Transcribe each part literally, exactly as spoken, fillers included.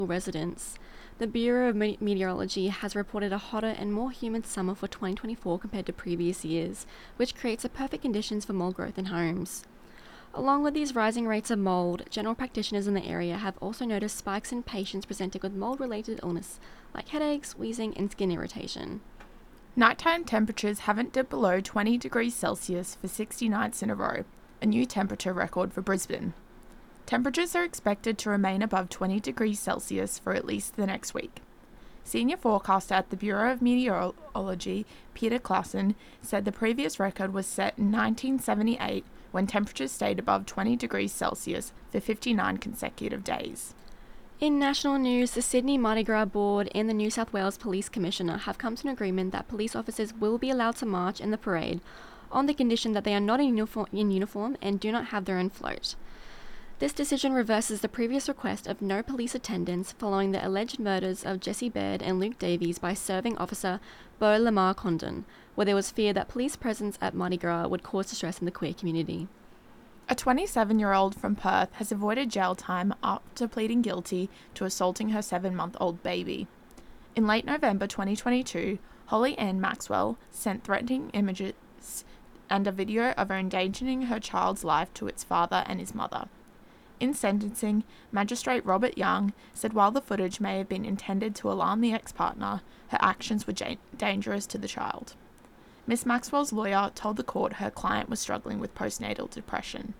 residents. The Bureau of Meteorology has reported a hotter and more humid summer for twenty twenty-four compared to previous years, which creates the perfect conditions for mold growth in homes. Along with these rising rates of mold, general practitioners in the area have also noticed spikes in patients presenting with mold-related illness, like headaches, wheezing, and skin irritation. Nighttime temperatures haven't dipped below twenty degrees Celsius for sixty nights in a row, a new temperature record for Brisbane. Temperatures are expected to remain above twenty degrees Celsius for at least the next week. Senior forecaster at the Bureau of Meteorology, Peter Clausen, said the previous record was set in nineteen seventy-eight when temperatures stayed above twenty degrees Celsius for fifty-nine consecutive days. In national news, the Sydney Mardi Gras Board and the New South Wales Police Commissioner have come to an agreement that police officers will be allowed to march in the parade on the condition that they are not in uniform, in uniform and do not have their own float. This decision reverses the previous request of no police attendance following the alleged murders of Jesse Baird and Luke Davies by serving officer Beau Lamar Condon, where there was fear that police presence at Mardi Gras would cause distress in the queer community. A twenty-seven-year-old from Perth has avoided jail time after pleading guilty to assaulting her seven-month-old baby. In late November twenty twenty-two, Holly Ann Maxwell sent threatening images and a video of her endangering her child's life to its father and his mother. In sentencing, Magistrate Robert Young said while the footage may have been intended to alarm the ex-partner, her actions were ja- dangerous to the child. Miss Maxwell's lawyer told the court her client was struggling with postnatal depression.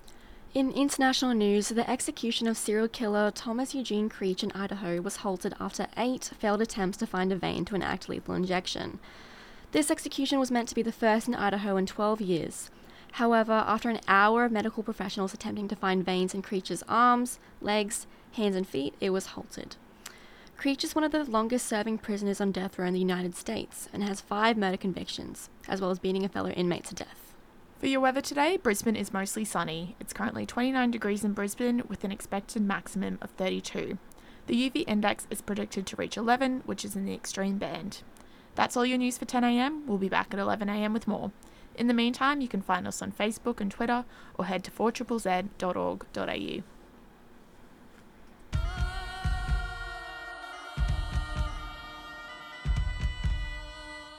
In international news, the execution of serial killer Thomas Eugene Creech in Idaho was halted after eight failed attempts to find a vein to enact lethal injection. This execution was meant to be the first in Idaho in twelve years. However, after an hour of medical professionals attempting to find veins in Creech's arms, legs, hands, and feet, it was halted. Creech is one of the longest-serving prisoners on death row in the United States and has five murder convictions, as well as beating a fellow inmate to death. For your weather today, Brisbane is mostly sunny. It's currently twenty-nine degrees in Brisbane with an expected maximum of thirty-two. The U V index is predicted to reach eleven, which is in the extreme band. That's all your news for ten a.m. We'll be back at eleven a.m. with more. In the meantime, you can find us on Facebook and Twitter or head to four z z dot org dot a u.